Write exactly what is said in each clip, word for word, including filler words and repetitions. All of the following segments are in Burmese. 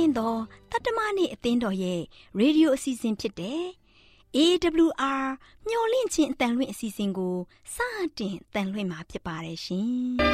င်းသောတတ္တမနေ့အသင်းတော်ရဲ့ရေဒီယိုအစီအစဉ်ဖြစ်တဲ့ အေး ဒဘလျူ အာ မျော်လင့်ခြင်းအတန်လွင့်အစီအစဉ်ကိုစတင်တန်လွင့်မှာဖြစ်ပါတယ်ရှင်။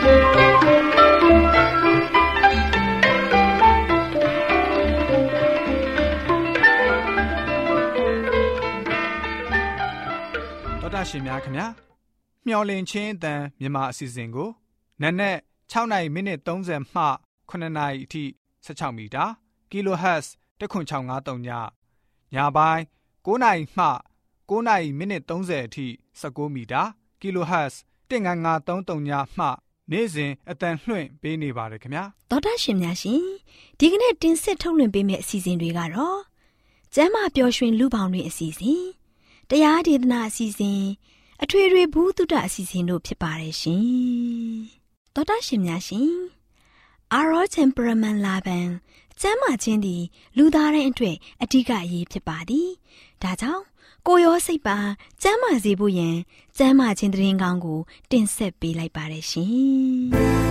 တော်တာရှင်များခင်ဗျာမျော်လင့်ခြင်းအတန်မြန်မာအစီအစဉ်ကိုနက်နက်၆နာရီမိနစ်သုံးဆယ်မှခုနှစ်နာရီအထိ၁၆မီတာ Kilohertz တစ်ခွန်း၆၅သုံးညညပိုင်း၉နာရီမှ၉နာရီမိနစ်သုံးဆယ်အထိ၁၉မီတာ Kilohertz တစ်ငါးငါးသုံးသုံးညမှနေ့စဉ်အတန်လွှင့်ပေးနေပါတယ်ခင်ဗျာတော်တာရှင်များရှင်ဒီကနေ့တင်ဆက်ထုတ်လွှင့်ပေးမယ့်အစီအစဉ်တွေကတော့ကျမ်းမာပျော်ရွှင်လူပေါင်းတွင်အစီအစဉ်တရားဒေသနာအစီအစဉ်အထွေထွေဘုဒ္ဓအစီအစဉ်တို့ဖြစ်ပါတယ်ရှင်တော်တာရှင်များရှင်အာရော temperament လာပန်ကျမ်းမာခြင်းသည်လူသားတိုင်းအတွက်အဓိကအရေးဖြစ်ပါသည်ဒါကြောင့်ကိုယ်ရောစိတ်ပါကျမ်းမာစေဖို့ယင်ကျမ်းမာခြင်းသတင်းကောင်းကိုတင်ဆက်ပေးလိုက်ပါတယ်ရှင်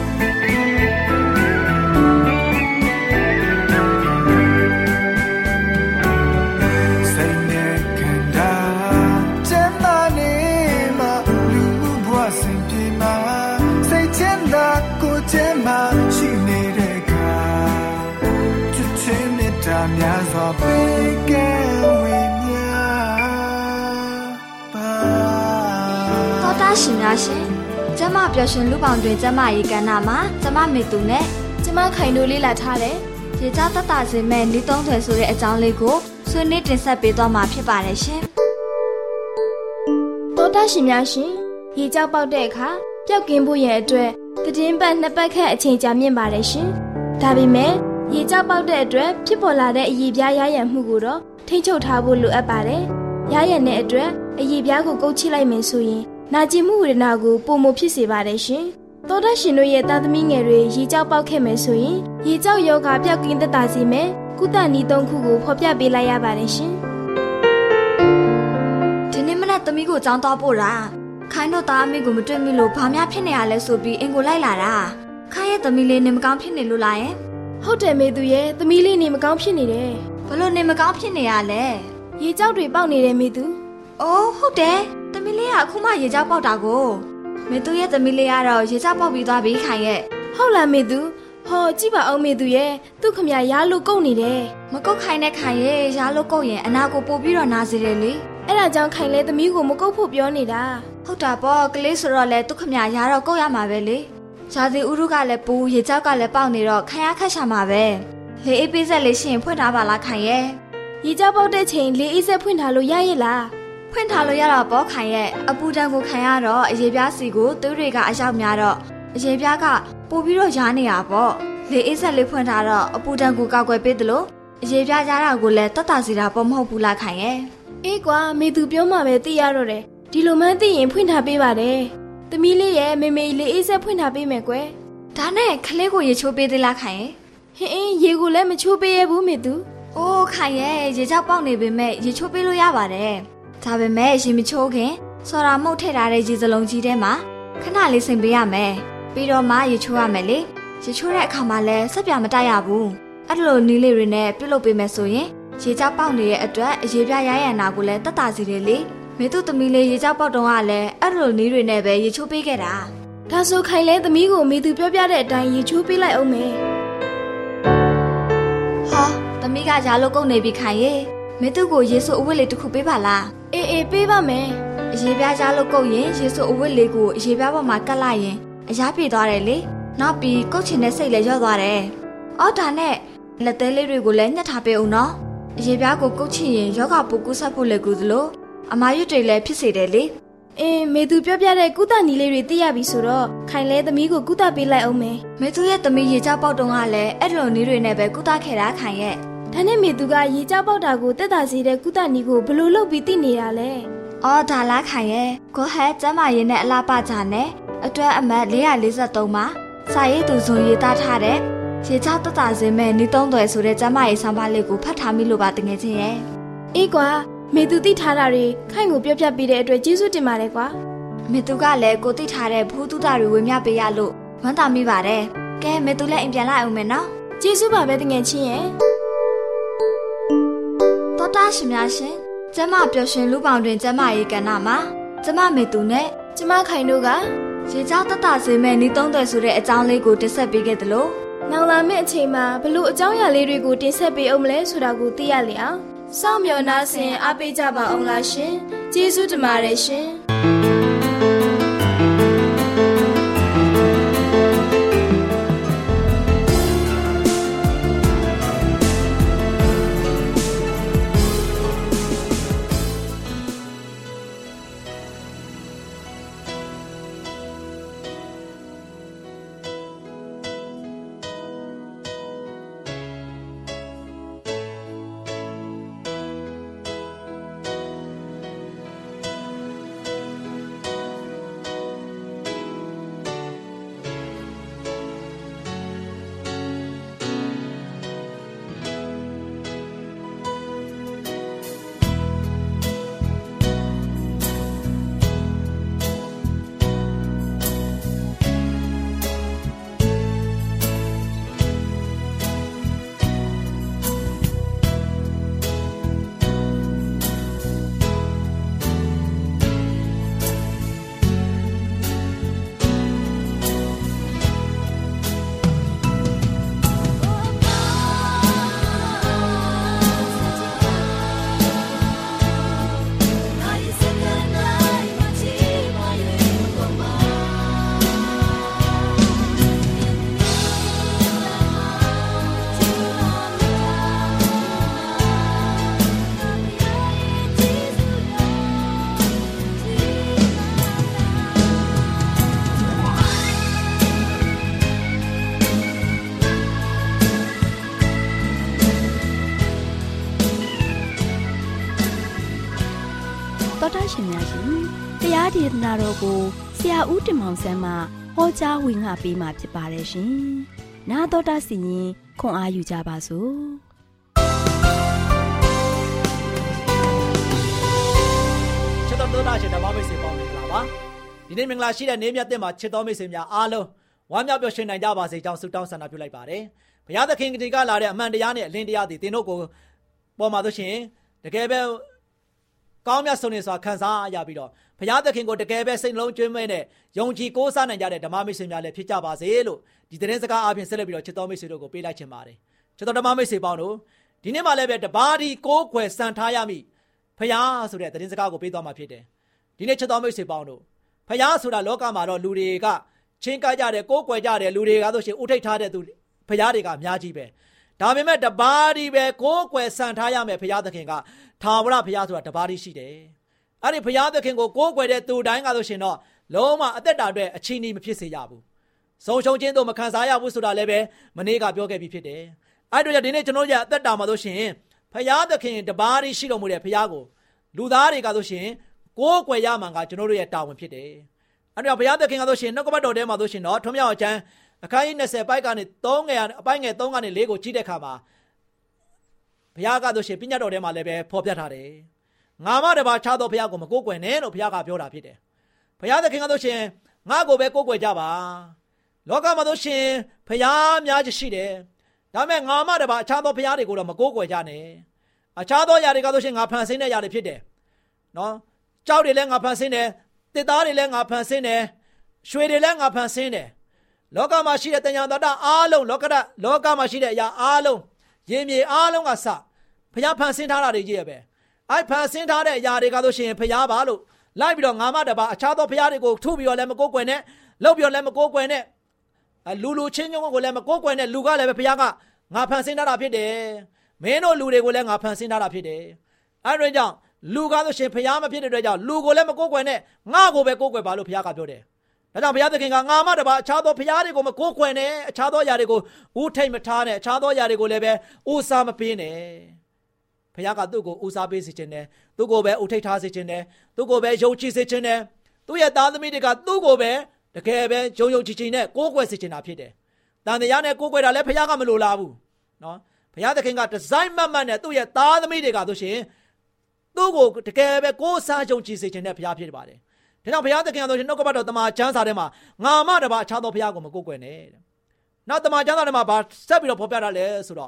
များစွာပေးကဲဝေမျှပါတော်တာရှင်များရှင်ကျမပျော်ရွှင်လူပေါင်းတွင်ကျမရေးကဏ္ဍမှာကျမမေသူနဲ့ကျမခိုင်တို့လေးလာထားတယ်ရေချတတ်တာစင်မဲ့နေသုံးထွယ်ဆိုတဲ့အကြောင်းလေးကိုဆွေးနွေးတင်ဆက်ပေးသွားမှာဖြစ်ပါတယ်ရှင်တော်တာရှင်များရှင်ရေကြောက်ပေါက်တဲ့အခါပျောက်ကင်းဖို့ရဲ့အတွက်သတင်းပတ်နှစ်ပတ်ခန့်အချိန်ကြာမြင့်ပါတယ်ရှင်ဒါပေမဲ့ရေကြောက်ပေါက်တဲ့အတွက်ဖြစ်ပေါ်လာတဲ့အရေပြားရရံမှုကိုတော့ထိန်းချုပ်ထားဖို့လိုအပ်ပါတယ်။ရရံတဲ့အတွက်အရေပြားကိုကုတ်ချိလိုက်မယ်ဆိုရင်နာကျင်မှုဝေဒနာကိုပိုမိုဖြစ်စေပါတယ်ရှင်။သောတာရှင်တို့ရဲ့သားသမီးငယ်တွေရေကြောက်ပေါက်ခဲ့မယ်ဆိုရင်ရေကြောက်ယောဂပျောက်ကင်းသက်သာစေမယ်။ကုသနည်းသုံးခုကိုဖော်ပြပေးလိုက်ရပါတယ်ရှင်။ဒီနေ့မနက်သမီးကိုကြောင်းသွားပို့တာခိုင်းတို့သားအမေကိုမတွေ့မိလို့ဘာများဖြစ်နေရလဲဆိုပြီးအင်ကိုလိုက်လာတာခိုင်းရဲ့သမီးလေးနေမကောင်းဖြစ်နေလို့လားယင်ဟုတ်တယ်မေသူရဲ့သမီးလေးနေမကောင်းဖြစ်နေတယ်ဘလို့နေမကောင်းဖြစ်နေရလဲရေကြောက်တွေပေါက်နေတယ်မေသူအိုးဟုတ်တယ်သမီးလေးကအခုမှရေကြောက်ပေါက်တာကိုမေသူရဲ့သမီးလေးကတော့ရေကြောက်ပေါက်ပြီးသွားပြီခိုင်ရဲ့ဟုတ်လားမေသူဟောကြည့်ပါအောင်မေသူရဲ့သူ့ခမရရားလို့ကုတ်နေတယ်မကုတ်ခိုင်တဲ့ခိုင်ရဲ့ရားလို့ကုတ်ရင်အနာကိုပို့ပြီးတော့နာစေတယ်လေအဲ့ဒါကြောင့်ခိုင်လဲသမီးကိုမကုတ်ဖို့ပြောနေတာဟုတ်တာပေါ့ကလေးဆိုတော့လေသူ့ခမရရားတော့ကုတ်ရမှာပဲလေဇာတိဥရုကလည်းပူရေကြောက်ကလည်းပေါက်နေတော့ခိုင်ရခက်ရှာမှာပဲလေအေးပေးဆက်လေးရှင်ဖွင့်ထားပါလားခိုင်ရဲ့ရေကြောက်ပေါက်တဲ့ချိန်လေအေးဆက်ဖွင့်ထားလို့ရရဲ့လားဖွင့်ထားလို့ရတော့ပေါ့ခိုင်ရဲ့အပူတန်ကိုခိုင်ရတော့အရေပြားစီကိုသွေးတွေကအရောက်များတော့အရေပြားကပိုပြီးတော့ရားနေတာပေါ့လေအေးဆက်လေးဖွင့်ထားတော့အပူတန်ကိုကောက်ွယ်ပေးသလိုအရေပြားရားတာကိုလည်းတတ်တာစီတာပေါ့မဟုတ်ဘူးလားခိုင်ရဲ့အေးကွာမေသူပြောမှပဲသိရတော့တယ်ဒီလိုမှန်းသိရင်ဖွင့်ထားပေးပါတယ်သမီးလေးရဲ့မေမေလေးအေးဆက်ဖွင့်ထားပေးမယ်ကွယ်ဒါနဲ့ခလေးကိုရေချိုးပေးသေးလားခိုင်ဟင်းအင်းရေကိုလည်းမချိုးပေးရဘူးမေသူအိုးခိုင်ရဲ့ရေချောက်ပေါက်နေပေမဲ့ရေချိုးပေးလို့ရပါတယ်ဒါပေမဲ့ရေမချိုးခင်စော်ရာမုတ်ထည့်ထားတဲ့ရေစလုံးကြီးထဲမှာခဏလေးစိမ်ပေးရမယ်ပြီးတော့မှရေချိုးရမယ်လေရေချိုးတဲ့အခါမှာလည်းစက်ပြမတိုက်ရဘူးအဲ့လိုနီးလေးတွေနဲ့ပြုတ်လုပ်ပေးမယ်ဆိုရင်ရေချောက်ပေါက်နေတဲ့အတွက်အရေပြားရရနာကိုလည်းတတ်တာစီတယ်လေမေသူသမီးလေးရေကြောက်ပေါက်တုံးကလည်းအဲ့လိုနည်းတွေနဲ့ပဲရေချိုးပေးခဲ့တာဒါဆိုခိုင်လဲသမီးကိုမေသူပြောပြတဲ့အတိုင်းရေချိုးပေးလိုက်အောင်မယ်ဟာသမီးကရာလို့ကုန်နေပြီခိုင်ရေမေသူကိုရေဆိုအဝတ်လေးတစ်ခုပေးပါလားအေးအေးပေးပါမယ်အရေပြားရာလို့ကုန်ရင်ရေဆိုအဝတ်လေးကိုအရေပြားပေါ်မှာကတ်လိုက်ရင်အရာပြေသွားတယ်လေနောက်ပြီးကုတ်ချင်တဲ့စိတ်လည်းရော့သွားတယ်အော်ဒါနဲ့လက်သေးလေးတွေကိုလည်းညှက်ထားပေးအောင်နော်အရေပြားကိုကုတ်ချင်ရင်ယောဂပူကူးဆက်ဖို့လည်းကူသလိုအမာရွတ်တွေလည်းဖြစ်စေတယ်လေအင်းမေသူပြောပြတဲ့ကုသနည်းလေးတွေသိရပြီဆိုတော့ခိုင်လဲသမီးကိုကုသပေးလိုက်အောင်မယ်မေသူရဲ့သမီးရေကြောက်ပေါက်တုံးကလည်းအဲ့လိုနည်းတွေနဲ့ပဲကုသခဲ့တာခိုင်ရဲ့ဒါနဲ့မေသူကရေကြောက်ပေါက်တာကိုတက်တာစေတဲ့ကုသနည်းကိုဘယ်လိုလုပ်ပြီးသိနေတာလဲအော်ဒါလားခိုင်ရဲ့ကိုဟဲကျမ်းမာရေးနဲ့အလားပါကြနဲ့အတွက်အမှတ်၄၄၃မှာစာရေးသူဇွန်ရေးသားထားတဲ့ရေကြောက်တက်တာစေမဲ့နီးသုံးသွယ်ဆိုတဲ့ကျမ်းမာရေးဆောင်းပါးလေးကိုဖတ်ထားမိလို့ပါတကယ်ချင်းရဲ့အေးကွာမေသူသိထားတာတွေခိုင်ကိုပြောပြပေးတဲ့အတွက်ကျေးဇူးတင်ပါတယ်ကွာမေသူကလည်းကိုသိထားတဲ့ဘူးတုဒတွေဝေမျှပေးရလို့ဝမ်းသာမိပါတယ်ကဲမေသူလည်းအိမ်ပြန်လာအောင်မယ်နော်ကျေးဇူးပါပဲတကယ်ချင်းရဲ့တာရှင်များရှင်ကျမပျော်ရွှင်လူပေါင်းတွင်ကျမရဲ့ကဏ္ဍမှာကျမမေသူနဲ့ကျမခိုင်တို့ကရေကြောတတဆွေမဲ့နီးသုံးသွယ်ဆိုတဲ့အကြောင်းလေးကိုတင်ဆက်ပေးခဲ့သလိုနောက်လာမယ့်အချိန်မှာဘလို့အကြောင်းအရာလေးတွေကိုတင်ဆက်ပေးအောင်မလဲဆိုတာကိုသိရလေအောင်စောင့်မျှော်နှားဆင်အားပေးကြပါအောင်လားရှင်ကျေးဇူးတင်ပါတယ်ရှင်တော်တာရှင်များရှင်တရားဒေသနာတော်ကိုဆရာဦးတင်မောင်ဆန်းမှဟောကြားဝင်ငါပေးมาဖြစ်ပါတယ်ရှင်။နာတော်တာစီရင်ခွန်အားယူကြပါစို့။ချစ်တော်တော်တာရှင်ဓမ္မမိတ်ဆွေပေါင်းမင်္ဂလာပါ။ဒီနေ့မင်္ဂလာရှိတဲ့နေ့မြတ်တဲ့မှာချစ်တော်မိတ်ဆွေများအားလုံးဝမ်းမြောက်ပျော်ရွှင်နိုင်ကြပါစေကြောင်းဆုတောင်းဆန္ဒပြုလိုက်ပါတယ်။ဘုရားသခင်ကတိကလာတဲ့အမှန်တရားနဲ့အလင်းတရားတွေသင်တို့ကိုပေါ်မှာဆိုရှင်တကယ်ပဲကောင်းမြတ်ဆုံးနေစွာခံစားရပြီးတော့ဘုရားသခင်ကိုတကယ်ပဲစိတ်လုံးကျွမ်းမဲ့နဲ့ယုံကြည်ကိုးစားနိုင်ကြတဲ့ဓမ္မမိတ်ဆွေများလည်းဖြစ်ကြပါစေလို့ဒီသတင်းစကားအပြင်ဆက်လက်ပြီးတော့ချစ်တော်မိတ်ဆွေတို့ကိုပေးလိုက်ချင်ပါတယ်ချစ်တော်ဓမ္မမိတ်ဆွေပေါင်းတို့ဒီနေ့မှလည်းပဲတပါးဒီကိုးကွယ်စံထားရမည်ဘုရားဆိုတဲ့သတင်းစကားကိုပေးသွားမှာဖြစ်တယ်ဒီနေ့ချစ်တော်မိတ်ဆွေပေါင်းတို့ဘုရားဆိုတာလောကမှာတော့လူတွေကချင်းကကြတယ်ကိုးကွယ်ကြတယ်လူတွေကဆိုရှင်ဥထိတ်ထားတဲ့သူဘုရားတွေကအများကြီးပဲဒါပေမဲ့တပါးဒီပဲကိုးကွယ်စံထားရမယ်ဘုရားသခင်ကထာဝရဘုရားဆိုတာတပါးဒီရှိတယ်အဲ့ဒီဘုရားသခင်ကိုကိုးကွယ်တဲ့သူတိုင်းကဆိုရှင်တော့လုံးဝအသက်တာအတွက်အချီးနှီးမဖြစ်စေရဘူးဆုံးရှုံးခြင်းတို့မခံစားရဘူးဆိုတာလည်းပဲမနေ့ကပြောခဲ့ပြီးဖြစ်တယ်အဲ့တို့ကြောင့်ဒီနေ့ကျွန်တော်တို့ရဲ့အသက်တာမှာဆိုရှင်ဘုရားသခင်တပါးဒီရှိတော်မူတဲ့ဘုရားကိုလူသားတွေကဆိုရှင်ကိုးကွယ်ရမှာကကျွန်တော်တို့ရဲ့တာဝန်ဖြစ်တယ်အဲ့တော့ဘုရားသခင်ကဆိုရှင်နှုတ်ကပတ်တော်ထဲမှာဆိုရှင်တော့ထွန်းမြောက်အကျမ်းအခန်းကြီး၂၀ပိုက်ကနေ၃ငယ်အပိုင်းငယ်၃ကနေ၄ကိုကြည့်တဲ့အခါမှာဘုရားကဆိုရှင်ပညတ်တော်ထဲမှာလည်းပဲဖော်ပြထားတယ်ငါမတပါခြားသောဘုရားကိုမကိုးကွယ်နဲ့လို့ဘုရားကပြောတာဖြစ်တယ်ဘုရားသခင်ကဆိုရှင်ငါကိုပဲကိုးကွယ်ကြပါလောကမှာဆိုရှင်ဘုရားများကြီးရှိတယ်ဒါပေမဲ့ငါမတပါအခြားသောဘုရားတွေကိုတော့မကိုးကွယ်ကြနဲ့အခြားသောຢာတွေကဆိုရှင်ငါဖန်ဆင်းတဲ့ຢာတွေဖြစ်တယ်နော်ကြောက်တွေလည်းငါဖန်ဆင်းတယ်တစ်သားတွေလည်းငါဖန်ဆင်းတယ်ရွှေတွေလည်းငါဖန်ဆင်းတယ်လောကမှာရှိတဲ့တဏှာတတအားလုံးလောကဒလောကမှာရှိတဲ့အရာအားလုံးရေမြေအားလုံးကစဘုရားဖန်ဆင်းထားတာတွေကြီးရဲ့ပဲအဲ့ဖန်ဆင်းထားတဲ့အရာတွေကဆိုရှင်ဘုရားပါလို့လိုက်ပြီးတော့ငါမတပါအခြားသောဘုရားတွေကိုထုပြီးတော့လည်းမကိုးကွယ်နဲ့လှုပ်ပြီးတော့လည်းမကိုးကွယ်နဲ့လူလူချင်းချင်းကိုလည်းမကိုးကွယ်နဲ့လူကလည်းပဲဘုရားကငါဖန်ဆင်းထားတာဖြစ်တယ်မင်းတို့လူတွေကိုလည်းငါဖန်ဆင်းထားတာဖြစ်တယ်အဲ့ဒါကြောင့်လူကားဆိုရှင်ဘုရားမဖြစ်တဲ့အတွက်ကြောင့်လူကိုလည်းမကိုးကွယ်နဲ့ငါကိုပဲကိုးကွယ်ပါလို့ဘုရားကပြောတယ်ဒါကြောင့်ဘုရားသခင်ကငါမတပါအခြားသောဘုရားတွေကိုမကိုးကွယ်နဲ့အခြားသောຢာတွေကိုဥထိတ်မထားနဲ့အခြားသောຢာတွေကိုလည်းပဲဥစားမပေးနဲ့ဘုရားကသူ့ကိုဥစားပေးစေခြင်းနဲ့သူ့ကိုပဲဥထိတ်ထားစေခြင်းနဲ့သူ့ကိုပဲယုံကြည်စေခြင်းနဲ့သူ့ရဲ့သားသမီးတွေကသူ့ကိုပဲတကယ်ပဲယုံယုံကြည်ကြည်နဲ့ကိုးကွယ်စေခြင်းတာဖြစ်တယ်။တန်တရားနဲ့ကိုးကွယ်တာလည်းဘုရားကမလိုလားဘူးနော်ဘုရားသခင်ကဒီဇိုင်းမတ်မတ်နဲ့သူ့ရဲ့သားသမီးတွေကဆိုရှင်သူ့ကိုတကယ်ပဲကိုးစားယုံကြည်စေခြင်းနဲ့ဘုရားဖြစ်ပါတယ်။ဒါကြောင့်ဘုရားသခင်ကဆိုရှင်နှုတ်ကပတ်တော်တမန်ကျမ်းစာထဲမှာငါမတပါအခြားသောဘုရားကိုမကိုးကွယ်နဲ့တဲ့။နောက်တမန်ကျမ်းစာထဲမှာဗာဆက်ပြီးတော့ဖော်ပြတာလဲဆိုတော့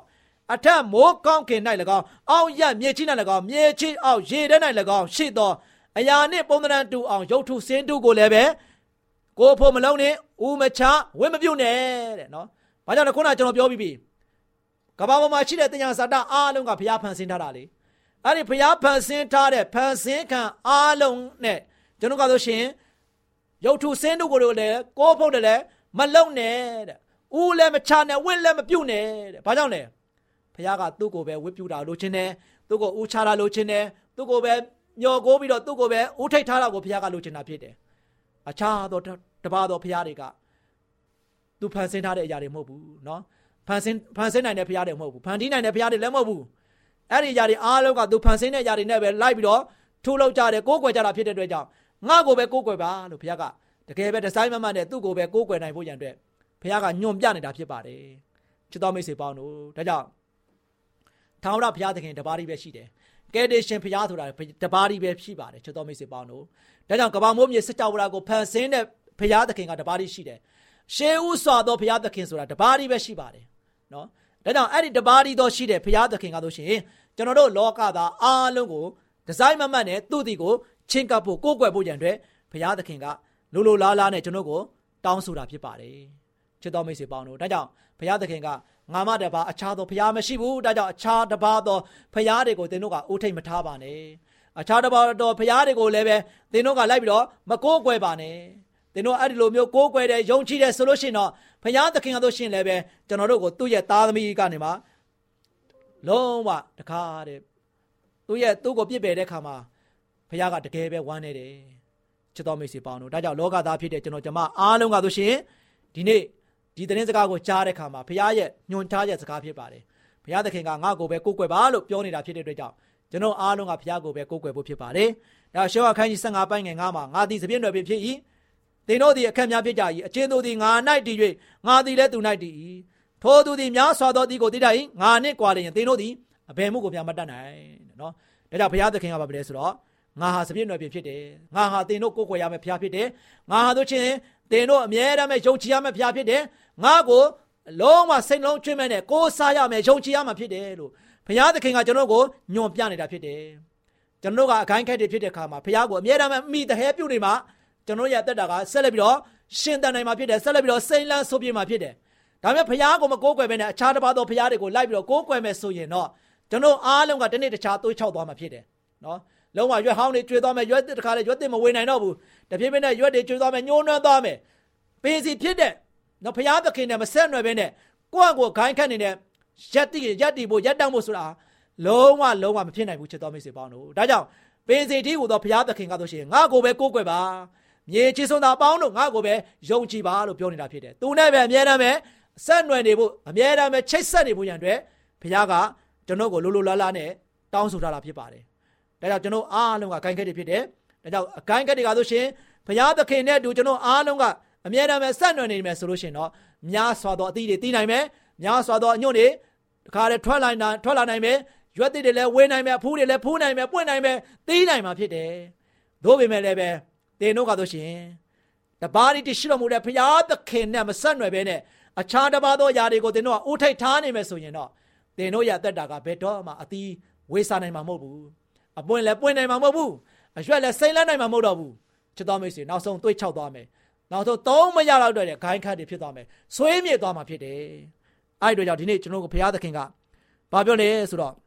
အထက်မိုးကောင်းခင်၌၎င်းအောက်ရမြေကြီး၌၎င်းမြေကြီးအောက်ရေထဲ၌၎င်းရှိသောအရာနှင့်ပုံသဏ္ဍာန်တူအောင်ရုပ်ထုစင်းတူကိုလည်းပဲကိုဖို့မလုံးနဲ့ဦးမချဝင်းမပြုတ်နဲ့တဲ့နော်။ဘာကြောင့်လဲခုနကကျွန်တော်ပြောပြီးပြီကဘာပေါ်မှာရှိတဲ့တရားစာတအားလုံးကဘုရားဖန်ဆင်းထားတာလေ။အဲ့ဒီဘုရားဖန်ဆင်းထားတဲ့ဖန်ဆင်းခံအားလုံးနဲ့ကျွန်တော်ကဆိုရှင်ရုပ်ထုစင်းတူကိုလည်းကိုဖို့တယ်လည်းမလုံးနဲ့တဲ့။ဦးလည်းမချနဲ့ဝင်းလည်းမပြုတ်နဲ့တဲ့။ဘာကြောင့်လဲဘုရားကသူ့ကိုပဲဝတ်ပြုတာလို့ချင်းတယ်သူ့ကိုဦးချတာလို့ချင်းတယ်သူ့ကိုပဲညော်ကိုပြီးတော့သူ့ကိုပဲဦးထိတ်ထားတာကိုဘုရားကလို့ချင်တာဖြစ်တယ်အခြားသောတပါးသောဘုရားတွေကသူဖန်ဆင်းထားတဲ့အရာတွေမဟုတ်ဘူးเนาะဖန်ဆင်းဖန်ဆင်းနိုင်တဲ့ဘုရားတွေမဟုတ်ဘူးဖန်တီးနိုင်တဲ့ဘုရားတွေလည်းမဟုတ်ဘူးအဲ့ဒီအရာတွေအားလုံးကသူဖန်ဆင်းတဲ့အရာတွေနဲ့ပဲလိုက်ပြီးတော့ထိုးလောက်ကြတယ်ကိုးကွယ်ကြတာဖြစ်တဲ့အတွက်ကြောင့်ငါ့ကိုပဲကိုးကွယ်ပါလို့ဘုရားကတကယ်ပဲဒီဇိုင်းမမနဲ့သူ့ကိုပဲကိုးကွယ်နိုင်ဖို့ရန်အတွက်ဘုရားကညွန်ပြနေတာဖြစ်ပါတယ်ချစ်တော်မိတ်ဆွေပေါင်းတို့ဒါကြောင့်ထာဝရဘုရားသခင်တပါးတည်းပဲရှိတယ်ကယ်တင်ရှင်ဘုရားဆိုတာတပါးတည်းပဲရှိပါတယ်ချစ်တော်မိတ်ဆွေပေါင်းတို့ဒါကြောင့်ကမ္ဘာမိုးမြေစကြဝဠာကိုဖန်ဆင်းတဲ့ဘုရားသခင်ကတပါးတည်းရှိတယ်ရှေးဥစွာသောဘုရားသခင်ဆိုတာတပါးတည်းပဲရှိပါတယ်နော်ဒါကြောင့်အဲ့ဒီတပါးတည်းသောရှိတဲ့ဘုရားသခင်ကဆိုရှင်ကျွန်တော်တို့လောကသားအားလုံးကိုဒီဇိုင်းမမှတ်နဲ့သူ့တီကိုချင်းကပ်ဖို့ကိုးကွယ်ဖို့ရန်အတွက်ဘုရားသခင်ကလိုလိုလားလားနဲ့ကျွန်တော်ကိုတောင်းဆိုတာဖြစ်ပါတယ်ချစ်တော်မိတ်ဆွေပေါင်းတို့ဒါကြောင့်ဘုရားသခင်ကငါမတပါအခြားသောဘုရားမရှိဘူးဒါကြောင့်အခြားတပါသောဘုရားတွေကိုသင်တို့ကဦးထိတ်မထားပါနဲ့အခြားတပါသောဘုရားတွေကိုလည်းပဲသင်တို့ကလိုက်ပြီးတော့မကိုးကွယ်ပါနဲ့သင်တို့အဲ့ဒီလိုမျိုးကိုးကွယ်တဲ့ယုံကြည်တဲ့ဆိုလို့ရှိရင်တော့ဘုရားသခင်ကဆိုရှင်လည်းပဲကျွန်တော်တို့ကိုသူ့ရဲ့သားသမီးကနေမှလုံးဝတခါတဲ့သူ့ရဲ့သူ့ကိုပြစ်ပယ်တဲ့ခါမှာဘုရားကတကယ်ပဲဝမ်းနေတယ်ချစ်တော်မိတ်ဆွေပေါင်းတို့ဒါကြောင့်လောကသားဖြစ်တဲ့ကျွန်တော်ကျမအားလုံးကဆိုရှင်ဒီနေ့ဒီသတင်းစကားကိုကြားတဲ့အခါမှာဘုရားရဲ့ညွှန်ကြားချက်စကားဖြစ်ပါတယ်ဘုရားသခင်ကငါ့ကိုပဲကိုးကွယ်ပါလို့ပြောနေတာဖြစ်တဲ့အတွက်ကြောင့်ကျွန်တော်အားလုံးကဘုရားကိုပဲကိုးကွယ်ဖို့ဖြစ်ပါတယ်ဒါရှောအခန်းကြီးဆယ့်ငါပိုင်းငယ်ငါမှာငါသည်စပြည့်နွယ်ဖြစ်၏သင်တို့သည်အခက်များဖြစ်ကြ၏အချင်းတို့သည်ငါ၌တည်၍ငါသည်လည်းသူ၌တည်၏ထိုသူသည်များစွာသောသည်ကိုတည်တတ်၏ငါနှင့်ကွာလျင်သင်တို့သည်အဘယ်မှုကိုပြမတတ်နိုင်နော်ဒါကြောင့်ဘုရားသခင်ကဘာပြောလဲဆိုတော့ငါဟာစပြည့်နွယ်ဖြစ်တယ်ငါဟာသင်တို့ကိုးကွယ်ရမယ့်ဘုရားဖြစ်တယ်ငါဟာတို့ချင်းသင်တို့အမြဲတမ်းယုံကြည်ရမယ့်ဘုရားဖြစ်တယ်ငါကိုလုံးဝစိတ်လုံးကျွမ်းမဲ့နဲ့ကိုးစားရမယ်ယုံကြည်ရမှာဖြစ်တယ်လို့ဘုရားသခင်ကကျွန်တော်ကိုညွှန်ပြနေတာဖြစ်တယ်ကျွန်တော်ကအခိုင်းခက်တွေဖြစ်တဲ့ခါမှာဘုရားကိုအမြဲတမ်းမိတဟဲပြုတ်နေမှာကျွန်တော်ရဲ့အသက်တာကဆက်လက်ပြီးတော့ရှင်သန်နိုင်မှာဖြစ်တယ်ဆက်လက်ပြီးတော့စိတ်လန်းဆိုပြေမှာဖြစ်တယ်ဒါပေမဲ့ဘုရားကိုမကိုးကွယ်ဘဲနဲ့အခြားတစ်ပါးသောဘုရားတွေကိုလိုက်ပြီးတော့ကိုးကွယ်မယ်ဆိုရင်တော့ကျွန်တော်အားလုံးကတနေ့တခြားသွေးချောက်သွားမှာဖြစ်တယ်နော်လုံးဝရွက်ဟောင်းတွေကျွေးသွားမယ်ရွက်တစ်ခါလေရွက်တစ်မဝေနိုင်တော့ဘူးတဖြည်းဖြည်းနဲ့ရွက်တွေကျွေးသွားမယ်ညှိုးနှွမ်းသွားမယ်ပင်စီဖြစ်တဲ့နော်ဘုရားသခင်နဲ့မဆက်နွယ်ဘဲနဲ့ကိုယ့်အကိုခိုင်းခတ်နေတဲ့ရက်တိရက်တီဖို့ရက်တောင်းဖို့ဆိုတာလုံးဝလုံးဝမဖြစ်နိုင်ဘူးချစ်တော်မိတ်ဆွေပေါင်းတို့ဒါကြောင့်ပင်စီတီဟူသောဘုရားသခင်ကဆိုရှင်ငါကိုပဲကိုးကွယ်ပါမြေကြီးစွန်းသားပေါင်းတို့ငါကိုပဲယုံကြည်ပါလို့ပြောနေတာဖြစ်တယ်သူနဲ့ပဲအမြဲတမ်းပဲဆက်နွယ်နေဖို့အမြဲတမ်းပဲချိတ်ဆက်နေဖို့ရန်အတွက်ဘုရားကကျွန်တော်ကိုလိုလိုလားလားနဲ့တောင်းဆိုထားတာဖြစ်ပါတယ်ဒါကြောင့်ကျွန်တော်အားလုံးကခိုင်းခက်တွေဖြစ်တယ်ဒါကြောင့်အခိုင်းခက်တွေကဆိုရှင်ဘုရားသခင်နဲ့အတူကျွန်တော်အားလုံးကအမြဲတမ်းပဲဆက်နွယ်နေမယ်ဆိုလို့ရှိရင်တော့များစွာသောအသီးတွေတီးနိုင်မယ်များစွာသောအညွန့်တွေတခါတည်းထွက်လာနိုင်ထွက်လာနိုင်မယ်ရွက်သစ်တွေလည်းဝေးနိုင်မယ်အဖူးတွေလည်းဖူးနိုင်မယ်ပွင့်နိုင်မယ်တီးနိုင်မှာဖြစ်တယ်သို့ပေမဲ့လည်းပဲသင်တို့ကဆိုရှင်တပါးတည်ရှိတော်မူတဲ့ဘုရားသခင်နဲ့မဆက်နွယ်ဘဲနဲ့အခြားတစ်ပါးသောຢာတွေကိုသင်တို့ကဦးထိတ်ထားနေမယ်ဆိုရင်တော့သင်တို့ရဲ့အသက်တာကဘယ်တော့မှအသီးဝေးစားနိုင်မှာမဟုတ်ဘူးအပွင့်လည်းပွင့်နိုင်မှာမဟုတ်ဘူးအရွက်လည်းစိမ့်လန်းနိုင်မှာမဟုတ်တော့ဘူးချစ်တော်မိတ်ဆွေနောက်ဆုံးသွေးချောက်သွားမယ်နောက်ဆုံးသုံးမရတော့တဲ့ဂိုင်းခတ်တွေဖြစ်သွားမယ်ဆွေးမြေ့သွားမှာဖြစ်တယ်အဲ့ဒီတော့ကြောင့်ဒီနေ့ကျွန်တော်ကိုဘုရားသခင်ကဘာပြောလဲဆိုတော့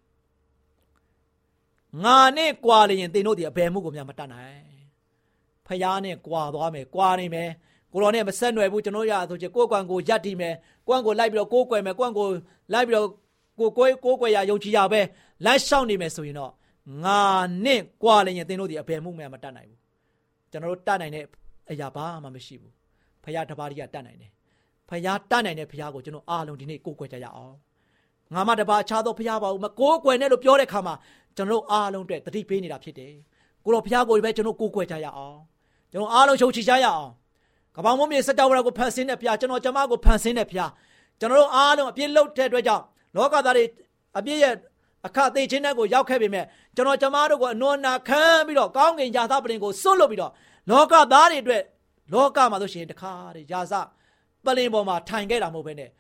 ငါနဲ့ကွာလျင်သင်တို့ဒီအဘယ်မှုကိုများမတတ်နိုင်ဖျားနဲ့ကွာသွားမယ်ကွာနေမယ်ကိုတော်နဲ့မဆက်နွယ်ဘူးကျွန်တော်ရဆိုချင်ကိုယ်ကွမ်ကိုယက်တီမယ်ကွမ်ကိုလိုက်ပြီးတော့ကိုယ်ကွယ်မယ်ကွမ်ကိုလိုက်ပြီးတော့ကိုကိုယ်ကိုယ်ကွယ်ရယုံကြည်ရပဲလိုက်ရှောက်နေမယ်ဆိုရင်တော့ငါနဲ့ကွာလျင်သင်တို့ဒီအဘယ်မှုများမတတ်နိုင်ဘူးကျွန်တော်တို့တတ်နိုင်တဲ့အရာဘာမှမရှိဘူးဖျားတစ်ပါးတည်းကတတ်နိုင်တယ်ဖျားတတ်နိုင်တဲ့ဖျားကိုကျွန်တော်အားလုံးဒီနေ့ကိုယ်ကွယ်ကြရအောင်ငါမတစ်ပါးအခြားသောဖျားပါဘူးမကိုယ်ကွယ်နဲ့လို့ပြောတဲ့ခါမှာကျွန်တော်အားလုံးအတွက်တတိပေးနေတာဖြစ်တယ်ကိုတော်ဖျားကိုပဲကျွန်တော်ကိုယ်ကွယ်ကြရအောင်ကျွန်တော်အားလုံးချုပ်ချကြရအောင်ကပောင်မုံမြေစကြဝဠာကိုဖန်ဆင်းတဲ့ဖျားကျွန်တော်ကျမကိုဖန်ဆင်းတဲ့ဖျားကျွန်တော်တို့အားလုံးအပြည့်လုတ်တဲ့အတွက်ကြောင့်လောကသားတွေအပြည့်ရဲ့အခအသေးချင်းတဲ့ကိုရောက်ခဲ့ပေမဲ့ကျွန်တော်ကျမတို့ကိုအနွမ်းနာခံပြီးတော့ကောင်းကင်ယာသပလင်ကိုစွန့်လွတ်ပြီးတော့လောကသားတွေအတွက်လောကမှာဆိုရှင်တခါတည်းယာစပလင်ပေါ်မှာထိုင်ခဲ့တာမဟုတ်ဘဲနဲ့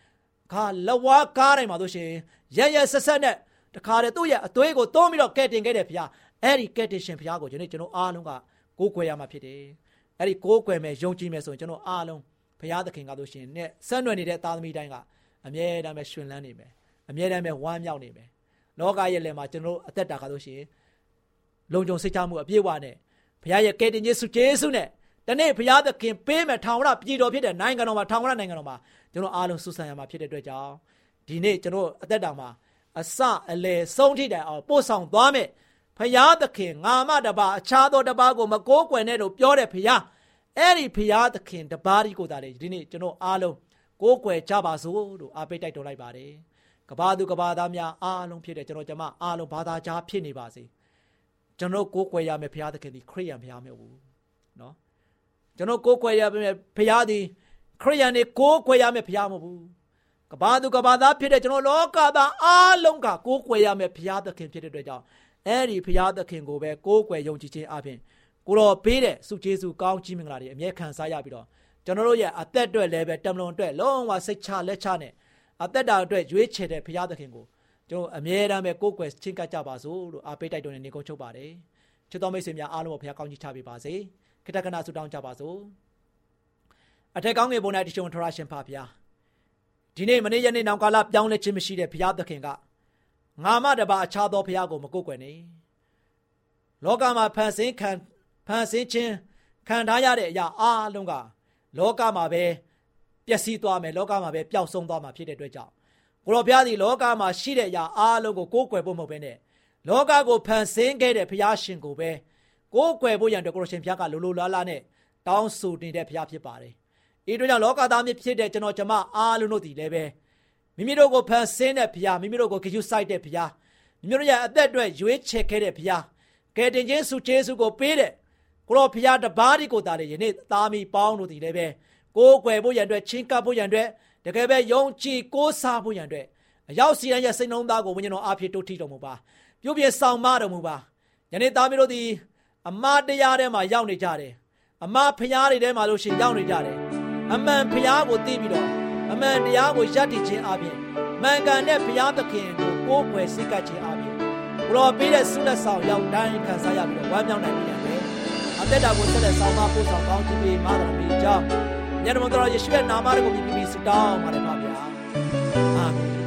ခါလဝါကားတိုင်းမှာတို့ရှင်ရရဆက်ဆက်နဲ့တခါတည်းသူ့ရဲ့အသွေးကိုသုံးပြီးတော့ကဲတင်ခဲ့တဲ့ဘုရားအဲ့ဒီကဲတင်ရှင်ဘုရားကိုကျွန်တော်ကျွန်တော်အားလုံးကကိုးကွယ်ရမှာဖြစ်တယ်အဲ့ဒီကိုးကွယ်မယ်ယုံကြည်မယ်ဆိုရင်ကျွန်တော်အားလုံးဘုရားသခင်ကတို့ရှင်နဲ့ဆက်နွယ်နေတဲ့သားသမီးတိုင်းကအမြဲတမ်းပဲရှင်လန်းနေမယ်အမြဲတမ်းပဲဝမ်းမြောက်နေမယ်လောကရဲ့လယ်မှာကျွန်တော်အသက်တာကတို့ရှင်လုံခြုံစိတ်ချမှုအပြည့်အဝနဲ့ဘုရားရဲ့ကယ်တင်ခြင်းဆုကျေးဇူးနဲ့တနေ့ဘုရားသခင်ပေးမဲ့ထောင်ဝရပြည်တော်ဖြစ်တဲ့နိုင်ငံတော်မှာထောင်ဝရနိုင်ငံတော်မှာကျွန်တော်အားလုံးဆုဆံရမှာဖြစ်တဲ့အတွက်ကြောင့်ဒီနေ့ကျွန်တော်အသက်တာမှာအစအလယ်ဆုံးထိတိုင်အောင်ပို့ဆောင်သွားမယ်ဘုရားသခင်ငါမတပါအခြားသောတပါကိုမကိုးကွယ်နဲ့လို့ပြောတဲ့ဘုရားအဲ့ဒီဘုရားသခင်တပါးဒီကိုသာလေဒီနေ့ကျွန်တော်အားလုံးကိုးကွယ်ကြပါစို့လို့အားပေးတိုက်တွန်းလိုက်ပါတယ်ကဘာသူကဘာသားများအားလုံးဖြစ်တဲ့ကျွန်တော်ကျမအားလုံးဘာသာကြားဖြစ်နေပါစေကျွန်တော်ကိုးကွယ်ရမယ်ဘုရားသခင်ဒီခရစ်ယာန်ဘုရားမျိုးဘူးနော်ကျွန်တော်ကိုးကွယ်ရမယ်ဘုရားဒီခရစ်ယာန်တွေကိုးကွယ်ရမယ်ဘုရားမဟုတ်ဘူးကဘာသူကဘာသားဖြစ်တဲ့ကျွန်တော်လောကသားအားလုံးကကိုးကွယ်ရမယ်ဘုရားသခင်ဖြစ်တဲ့အတွက်ကြောင့်အဲ့ဒီဘုရားသခင်ကိုပဲကိုးကွယ်ယုံကြည်ခြင်းအပြင်ကိုတော်ပေးတဲ့ဆုကျေးဇူးကောင်းကြီးမင်္ဂလာတွေအမြဲခံစားရပြီးတော့ကျွန်တော်တို့ရဲ့အသက်အတွက်လည်းပဲတမလွန်အတွက်လုံးဝစိတ်ချလက်ချနဲ့အသက်တာအတွက်ရွေးချယ်တဲ့ဘုရားသခင်ကိုကျွန်တော်အမြဲတမ်းပဲကိုးကွယ်ချင်းကပ်ကြပါစို့လို့အားပေးတိုက်တွန်းနေနေကုန်ချုပ်ပါတယ်ချစ်တော်မိတ်ဆွေများအားလုံးကိုဘုရားကောင်းကြီးချပေးပါစေခိတ္တကနာဆုတောင်းကြပါစို့အထက်ကောင်းငယ်ပေါ်၌တရှုံထရရှင်ဖာဘုရားဒီနေ့မနေ့ယနေ့နောင်ကာလပြောင်းလဲခြင်းမရှိတဲ့ဘုရားသခင်ကငါမတပါအခြားသောဘုရားကိုမကိုးကွယ်နေလောကမှာဖန်ဆင်းခံဖန်ဆင်းခြင်းခံထားရတဲ့အရာအားလုံးကလောကမှာပဲပျက်စီးသွားမယ်လောကမှာပဲပျောက်ဆုံးသွားမှာဖြစ်တဲ့အတွက်ကြောင့်ကိုတော်ဘုရားသည်လောကမှာရှိတဲ့အရာအားလုံးကိုကိုးကွယ်ဖို့မဟုတ်ဘဲနဲ့လောကကိုဖန်ဆင်းခဲ့တဲ့ဘုရားရှင်ကိုပဲကိုးကွယ်ဖို့ရန်အတွက်ကိုတော်ရှင်ဘုရားကလိုလိုလားလားနဲ့တောင်းဆိုနေတဲ့ဘုရားဖြစ်ပါတယ်ဤတို့ကြောင့်လောကသားမျိုးဖြစ်တဲ့ကျွန်တော်ကျမအားလုံးတို့ဒီလည်းပဲမိမိတို့ကိုဖန်ဆင်းတဲ့ဘုရားမိမိတို့ကိုဂရုစိုက်တဲ့ဘုရားမိမိတို့ရဲ့အသက်အတွက်ရွေးချယ်ခဲ့တဲ့ဘုရားကယ်တင်ခြင်းဆုကျေးဇူးကိုပေးတဲ့ကိုတော်ဘုရားတပါးဒီကိုသာလေယနေ့သားမီပေါင်းတို့ဒီလည်းပဲကိုးကွယ်ဖို့ရန်အတွက်ချင်းကပ်ဖို့ရန်အတွက်တကယ်ပဲယုံကြည်ကိုးစားဖို့ရန်အတွက်အရောက်စီရင်ရဲ့စိတ်နှလုံးသားကိုဝိညာဉ်တော်အားဖြင့်တိုးထီတော်မူပါပြုပြင်ဆောင်မတော်မူပါယနေ့သားမီတို့ဒီအမတရားထဲမှာရောက်နေကြတယ်အမဖျားတွေထဲမှာလို့ရှိရင်ရောက်နေကြတယ်အမှန်ဖျားကိုသိပြီးတော့အမှန်တရားကိုယက်တည်ခြင်းအပြင်မှန်ကန်တဲ့ဘုရားသခင်ကိုကိုးကွယ်စိတ်ကပ်ခြင်းအပြင်ဘုရားပေးတဲ့ဆုလက်ဆောင်ရောက်တိုင်းခံစားရပြီးတော့ဝမ်းမြောက်နိုင်ပြန်တယ်အသက်တာကိုဆက်လက်ဆောင်မပို့ဆောင်ကောင်းချီးပေးမာတော်မူကြောင်းညတော်တော်ယေရှုရဲ့နာမတော်ကိုပြပြဆုတောင်းပါတယ်ပါဗျာအာမင်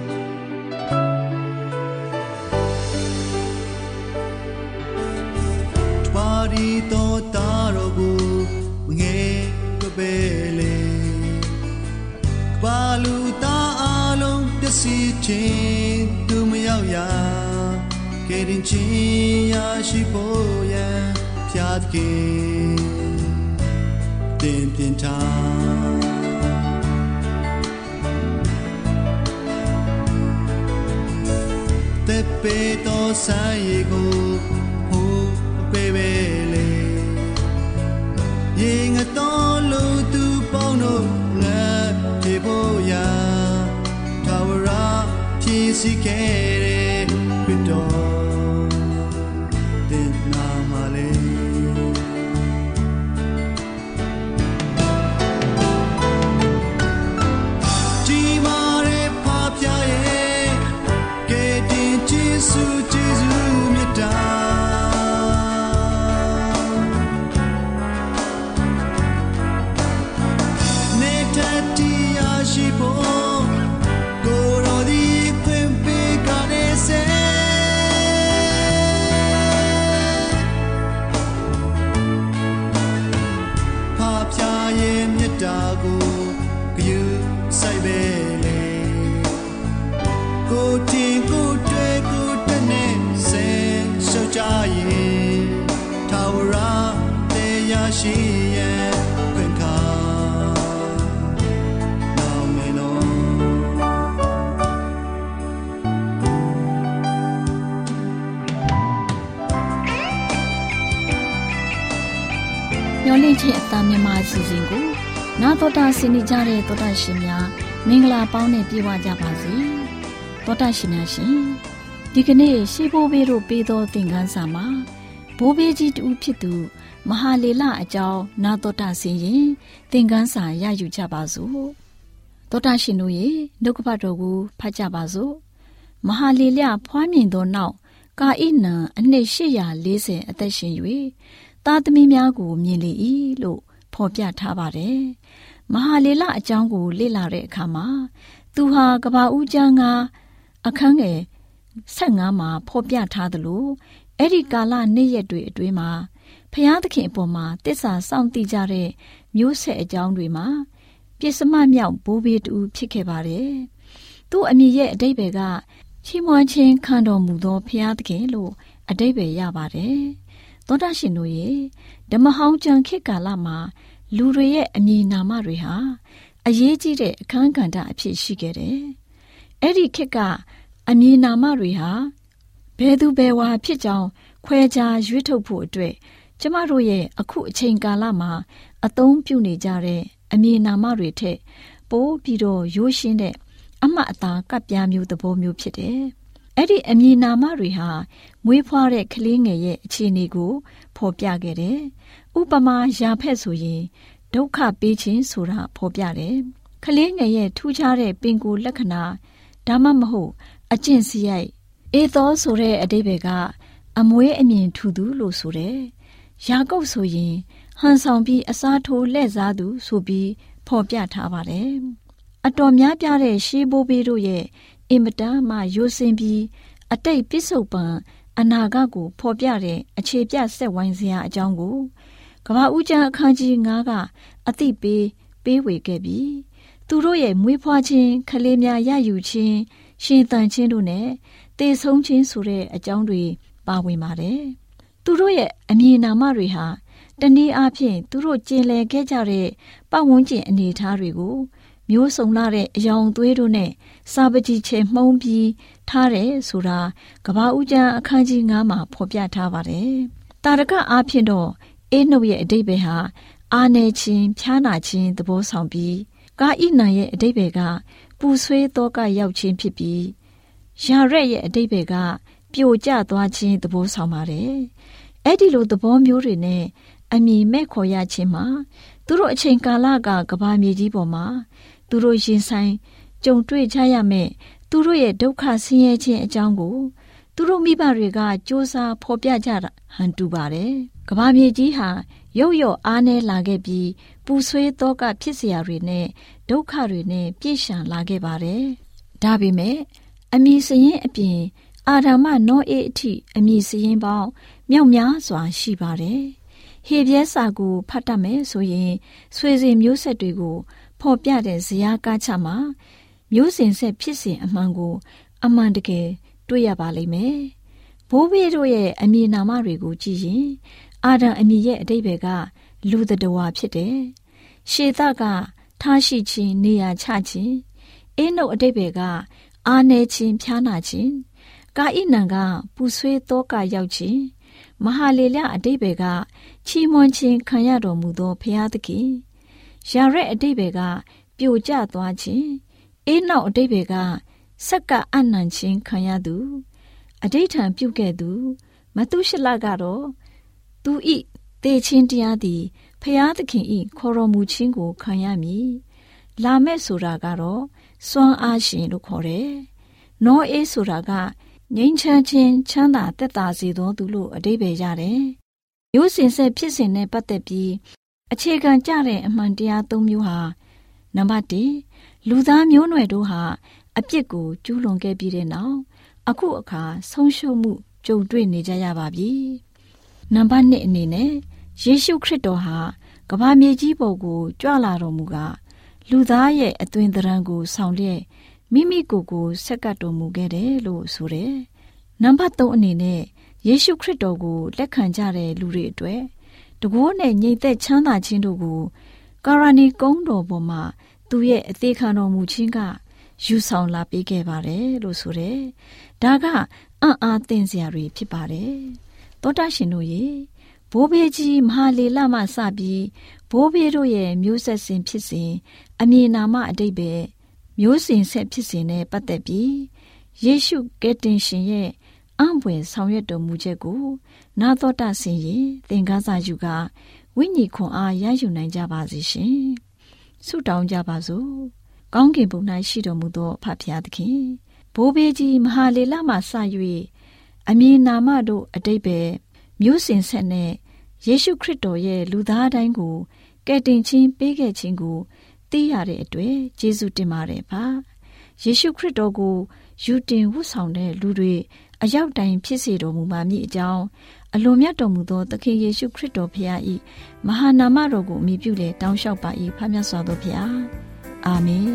ပါရီတော်တာတော်ကိုငယ်ကပဲလေပါလူသားအလုံးပျက်စီးခြင်းသူမရောက်ရကယ်တင်ခြင်းရရှိဖို့ရန်ဖြတ်ခင်တင်ပြင်ထားတဲ့ပေတော်ဆိုင်ကိုဟိုပေပေလေရင်ငတော်လို့သူပေါင်းတို့ငါပြေဖို့ရာထာဝရဖြည့်စည်ခဲ့တဲ့ခရစ်တော်တင်နာမလေးကြီးမားတဲ့ဖာပြရဲ့ကဲတင်ကျေးဇူးကျေးဇူးမြတ်တာရှိဖို့ကိုယ်တော်ဒီခွင့်ပေးကြတဲ့စေဖာပြရဲ့မြတ်တာကိုဂရုစိုက်ပဲလေကိုတင်ကိုတွေ့ကိုတနဲ့စေရှောက်ကြရင်ထာဝရတရားရှိရဲ့ခွင့်ခါမျော်လင့်ခြင်းအတမြန်မာအစီအစဉ်ကိုနာတော်တာဆင်နေကြတဲ့တော်တာရှင်များမင်္ဂလာပေါင်းနဲ့ပြည့်ဝကြပါစေတော်တာရှင်များရှင်ဒီကနေ့ရှေးဘိုးဘေးတို့ပေးသောသင်ခန်းစာမှာဘိုးဘေးကြီးတူဖြစ်သူမဟာလေလအကြောင်းနာတော်တာဆင်ရင်သင်ခန်းစာရယူကြပါစို့သောတာရှင်တို့ရဲ့နှုတ်ကပတ်တော်ကိုဖတ်ကြပါစို့မဟာလေလဖွားမြင်သောနောက်ကာဣနံအနှစ်၈၄၀အသက်ရှင်၍သားသမီးများကိုမြင်လေ၏လို့ဖော်ပြထားပါတယ်မဟာလေလအကြောင်းကိုလေ့လာတဲ့အခါမှာသူဟာကဘာဦးကျမ်းကအခန်းငယ်၁၅မှာဖော်ပြထားသလိုအဲ့ဒီကာလနေ့ရက်တွေအတွင်းမှာဖျားသခင်အပေါ်မှာတစ္ဆာစောင့်တည်ကြတဲ့မျိုးဆက်အကြောင်းတွေမှာပြစ်စမမြောက်ဘိုးဘေးတူဖြစ်ခဲ့ပါတယ်။သူ့အမည်ရဲ့အဓိပ္ပာယ်ကချီးမွမ်းခြင်းခံတော်မူသောဖျားသခင်လို့အဓိပ္ပာယ်ရပါတယ်။သောတာရှင်တို့ရဲ့ဓမ္မဟောင်းကျမ်းခေတ်ကာလမှာလူတွေရဲ့အမည်နာမတွေဟာအရေးကြီးတဲ့အခန်းကဏ္ဍအဖြစ်ရှိခဲ့တယ်။အဲ့ဒီခေတ်ကအမည်နာမတွေဟာဘယ်သူဘယ်ဝါဖြစ်ကြောင်းခွဲခြားရွေးထုတ်ဖို့အတွက်ကျမတို့ရဲ့အခုအချိန်ကာလမှာအသုံးပြုနေကြတဲ့အမည်နာမတွေထက်ပိုပြီးတော့ရိုးရှင်းတဲ့အမှတ်အသားကပ်ပြားမျိုးသဘောမျိုးဖြစ်တယ်။အဲ့ဒီအမည်နာမတွေဟာမွေးဖွားတဲ့ကလေးငယ်ရဲ့အခြေအနေကိုဖော်ပြခဲ့တယ်။ဥပမာရာဖက်ဆိုရင်ဒုက္ခပေးခြင်းဆိုတာဖော်ပြတယ်။ကလေးငယ်ရဲ့ထူးခြားတဲ့ပင်ကိုယ်လက္ခဏာဒါမှမဟုတ်အကျင့်စရိုက်အေသောဆိုတဲ့အဓိပ္ပာယ်ကအမွေးအမြင်ထူသူလို့ဆိုတယ်။ယာကုပ်ဆိုရင်ဟန်ဆောင်ပြီးအစားထိုးလက်စားသူဆိုပြီးဖော်ပြထားပါတယ်။အတော်များပြားတဲ့ရှေးဘိုးဘေးတို့ရဲ့အင်မတန်မှရိုးစင်ပြီးအတိတ်ပစ္စုပန်အနာဂတ်ကိုဖော်ပြတဲ့အခြေပြဆက်ဝိုင်းစရာအကြောင်းကိုကမ္ဘာဦးကျမ်းအခန်းကြီး၅ကအသိပေးပေးဝေခဲ့ပြီးသူတို့ရဲ့မွေးဖွားခြင်းကလေးများရယူခြင်းရှင်သန်ခြင်းတို့နဲ့တည်ဆုံးခြင်းဆိုတဲ့အကြောင်းတွေပါဝင်ပါတယ်။သူတို့ရဲ့အမည်နာမတွေဟာတနည်းအားဖြင့်သူတို့ကျင်လည်ခဲ့ကြတဲ့ပတ်ဝန်းကျင်အနေအထားတွေကိုမျိုးစုံလာတဲ့အယောင်သွေးတို့နဲ့စာပကြီးချေမှုံးပြီးထားတယ်ဆိုတာကမ္ဘာဦးကျမ်းအခန်းကြီး၅မှာဖော်ပြထားပါတယ်။တာရကအားဖြင့်တော့အေးနှုတ်ရဲ့အဓိပ္ပာယ်ဟာအာနယ်ခြင်းဖြားနာခြင်းသဘောဆောင်ပြီးကာဣနံရဲ့အဓိပ္ပာယ်ကပူဆွေးသောကရောက်ခြင်းဖြစ်ပြီးယာရက်ရဲ့အဓိပ္ပာယ်ကပြိုကျသွားခြင်းသဘောဆောင်ပါတယ်။အဲ့ဒီလိုသဘောမျိုးတွေနဲ့အမည်မဲ့ခေါ်ရခြင်းမှာသူတို့အချိန်ကာလကကဘာမြေကြီးပေါ်မှာသူတို့ရင်ဆိုင်ကြုံတွေ့ကြရမယ်သူတို့ရဲ့ဒုက္ခဆင်းရဲခြင်းအကြောင်းကိုသူတို့မိဘတွေကစ조사ဖော်ပြကြတာဟန်တူပါတယ်။ကဘာမြေကြီးဟာရုပ်ရော့အားနဲလာခဲ့ပြီးပူဆွေးသောကဖြစ်เสียတွေနဲ့ဒုက္ခတွေနဲ့ပြည့်ရှံလာခဲ့ပါတယ်။ဒါပေမဲ့အမည်စရင်အပြင်အာဒမနောအေအထိအမည်စရင်ပေါင်းမြောက်များစွာရှိပါတယ်။ဟေပြဲစာကိုဖတ်တတ်မယ်ဆိုရင်ဆွေစဉ်မျိုးဆက်တွေကိုဖော်ပြတဲ့ဇယားကားချမှာမျိုးစဉ်ဆက်ဖြစ်စဉ်အမှန်ကိုအမှန်တကယ်တွေ့ရပါလိမ့်မယ်။ဘိုးဘေးတို့ရဲ့အမည်နာမတွေကိုကြည့်ရင်အာဒံအမည်ရဲ့အဓိပ္ပာယ်ကလူသတ္တဝါဖြစ်တယ်။ရှေသကထားရှိခြင်းနေရာချခြင်းအေးနှုတ်အဓိပ္ပာယ်ကအာနယ်ခြင်းဖြားနာခြင်းကာဣနံကပူဆွေးသောကရောက်ခြင်းမဟာလေလအဓိပ္ပာယ်ကချီးမွမ်းခြင်းခံရတော်မူသောဘုရားသခင်ယာရက်အဓိပ္ပာယ်ကပြိုကျသွားခြင်းအေးနောက်အဓိပ္ပာယ်ကဆက်ကအနံ့ခြင်းခံရသူအဓိဋ္ဌံပြုခဲ့သူမသုရှလကတော့သူဤတေချင်းတရားသည်ဘုရားသခင်ဤခေါ်တော်မူခြင်းကိုခံရမည်လာမဲ့ဆိုတာကတော့စွမ်းအားရှင်လို့ခေါ်တယ်နောအေးဆိုတာကငြိမ်းချမ်းခြင်းချမ်းသာသက်သာစေသောသူလို့အဓိပ္ပာယ်ရတယ်။ရိုးစင်ဆက်ဖြစ်စဉ်နဲ့ပတ်သက်ပြီးအခြေခံကျတဲ့အမှန်တရားသုံးမျိုးဟာနံပါတ်၁လူသားမျိုးနွယ်တို့ဟာအပြစ်ကိုကျူးလွန်ခဲ့ပြီးတဲ့နောက်အခုအခါဆုံးရှုံးမှုကြုံတွေ့နေကြရပါပြီ။နံပါတ်၂အနေနဲ့ယေရှုခရစ်တော်ဟာကမ္ဘာမြေကြီးပေါ်ကိုကြွလာတော်မူကလူသားရဲ့အသွင်သဏ္ဍာန်ကိုဆောင်လျက်မိမိကိုယ်ကိုဆက်ကပ်တော်မူခဲ့တယ်လို့ဆိုတယ်။နံပါတ်၃အနေနဲ့ယေရှုခရစ်တော်ကိုလက်ခံကြတဲ့လူတွေအတွက်တကိုးနဲ့ညီသက်ချမ်းသာခြင်းတို့ကိုကာရဏီကုန်းတော်ပေါ်မှာသူရဲ့အသေးခံတော်မူခြင်းကယူဆောင်လာပေးခဲ့ပါတယ်လို့ဆိုတယ်။ဒါကအံ့အားသင့်စရာတွေဖြစ်ပါတယ်။သောတာရှင်တို့ရေဘိုးဘေးကြီးမဟာလေလမှစပြီးဘိုးဘေးတို့ရဲ့မျိုးဆက်စဉ်ဖြစ်စဉ်အမည်နာမအဓိပ္ပာယ်မျိုးစဉ်ဆက်ဖြစ်စဉ်နဲ့ပတ်သက်ပြီးယေရှုကယ်တင်ရှင်ရဲ့အံ့ဖွယ်ဆောင်ရွက်တော်မူချက်ကိုနာတော်တာဆင်ရင်သင်ခန်းစာယူကဝိညာဉ်ခွန်အားရယူနိုင်ကြပါစေရှင်။ဆုတောင်းကြပါစို့။ကောင်းကင်ဘုံ၌ရှိတော်မူသောဖဖျားသခင်ဘိုးဘေးကြီးမဟာလေလမှစ၍အမည်နာမတို့အတိတ်ပဲမျိုးစင်ဆက်နဲ့ယေရှုခရစ်တော်ရဲ့လူသားတိုင်းကိုကယ်တင်ခြင်းပေးခဲ့ခြင်းကိုသိရတဲ့အတွက်ကျေးဇူးတင်ပါတယ်ပါယေရှုခရစ်တော်ကိုယူတင်ဝတ်ဆောင်တဲ့လူတွေအရောက်တိုင်ဖြစ်စေတော်မူပါမည်အကြောင်းအလွန်မြတ်တော်မူသောသခင်ယေရှုခရစ်တော်ဖခင်၏မဟာနာမတော်ကိုအမိပြုလေတောင်းလျှောက်ပါ၏ဖခင်မြတ်စွာသောဖခင်အာမင်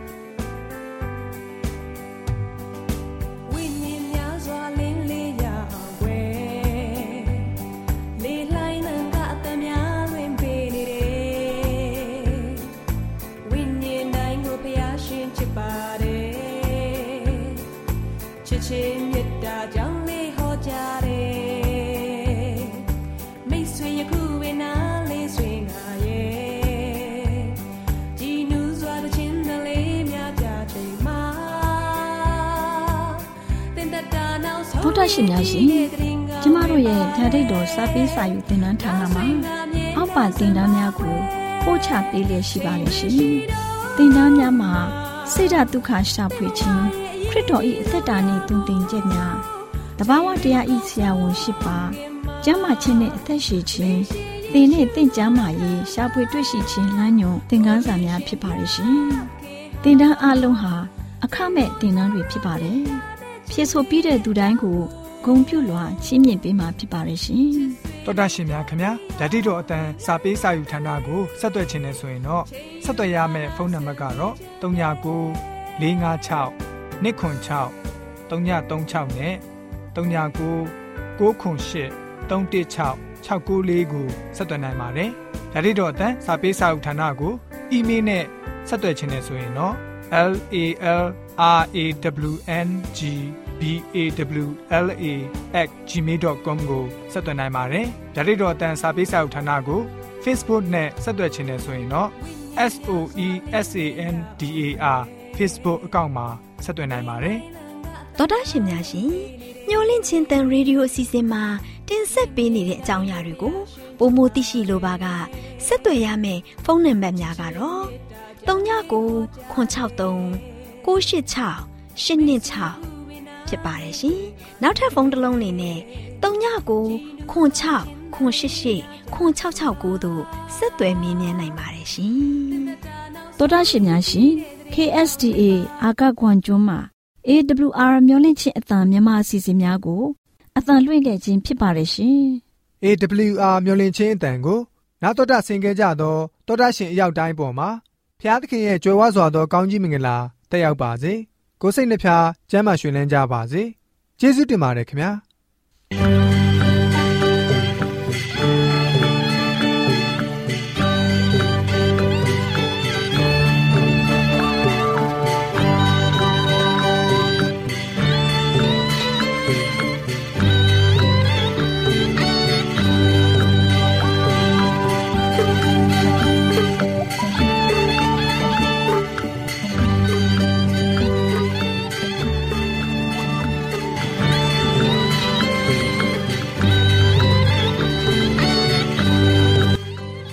ဘုဒ္ဓရှင်များရှင်ကျမတို့ရဲ့ဓာတ်တော်စာပေးစာယူသင်တန်းဌာနမှာအောက်ပါသင်တန်းများကိုပို့ချပေးလျက်ရှိပါတယ်ရှင်သင်တန်းများမှာစိတ်ဓာတ်ဒုက္ခရှာဖွေခြင်းခရစ်တော်၏အသက်တာနှင့်တုန်တင်ချက်များတဘာဝတရား၏ဆရာဝန်ရှိပါကျမ်းမာခြင်းနှင့်အသက်ရှိခြင်းသင်နှင့်သင်ကျမ်းမာရေးရှာဖွေတွေ့ရှိခြင်းလမ်းညွန်သင်ခန်းစာများဖြစ်ပါရဲ့ရှင်သင်တန်းအလုံးဟာအခမဲ့သင်တန်းတွေဖြစ်ပါတယ်ဖြစ်ဆိုပြီးတဲ့သူတိုင်းကိုဂုဏ်ပြုလွှာချီးမြှင့်ပေးမှာဖြစ်ပါရဲ့ရှင်တော်တာရှင်များခင်ဗျာဓာတိတော်အတန်းစာပေးစာယူဌာနကိုဆက်သွယ်ခြင်းနဲ့ဆိုရင်တော့ဆက်သွယ်ရမယ့်ဖုန်းနံပါတ်ကတော့၃၉၉ ၄၅၆ ၂ခွန်၆ ၃၃၆နဲ့၃၉၉ ၉ခွန်၈ ၃၁၆ ၆၉၄ကိုဆက်သွယ်နိုင်ပါတယ်ဓာတိတော်အတန်းစာပေးစာယူဌာနကိုအီးမေးလ်နဲ့ဆက်သွယ်ခြင်းနဲ့ဆိုရင်တော့ L A L R A W N G B A W L A at gmail dot com ကိုဆက်သွင်းနိုင်ပါတယ်။ဒါ့အပြင်တော့အတန်းစာပေးစာဥထာဏာကို Facebook နဲ့ဆက်သွယ်ခြင်းနဲ့ဆိုရင်တော့ S O E S A N D A R Facebook အကောင့်မှာဆက်သွင်းနိုင်ပါတယ်။သောတာရှင်များရှင်ညှို့လင့်ချင်းတန်ရေဒီယိုအစီအစဉ်မှာတင်ဆက်ပေးနေတဲ့အကြောင်းအရာတွေကိုပိုမိုသိရှိလိုပါကဆက်သွယ်ရမယ့်ဖုန်းနံပါတ်များကတော့၃၉၉ ခွန်၆၃ ၉၈၆ ၈၂၆ဖြစ်ပါတယ်ရှင်။နောက်ထပ်ဖုန်းတစ်လုံးလေးနဲ့၃၉၉ ခွန်၆ ခွန်၈၈ ခွန်၆၆၉တို့ဆက်သွယ်မြင်းမြန်းနိုင်ပါတယ်ရှင်။သောတာရှင်များရှင် K S D A အာကခွန်ကျွန်းမှာ A W R မျိုးလင့်ချင်းအတန်မြန်မာအစီအစဉ်များကိုအတန်လွှင့်ခဲ့ခြင်းဖြစ်ပါတယ်ရှင်။ A W R မျိုးလင့်ချင်းအတန်ကိုနောက်တော်တာဆင်ကြကြသောသောတာရှင်အရောက်တိုင်းပေါ်မှာဖျားသခင်ရဲ့ကြွယ်ဝစွာသောကောင်းကြီးမင်္ဂလာတက်ရောက်ပါစေကိုယ်စိတ်နှဖျားကျမ်းမာရွှင်လန်းကြပါစေကျေးဇူးတင်ပါတယ်ခင်ဗျာ